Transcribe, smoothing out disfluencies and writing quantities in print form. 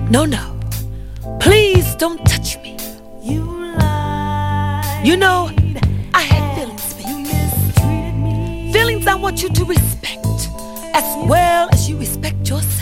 No, no. Please don't touch me. You know, I had feelings for you. Feelings I want you to respect as well as you respect yourself.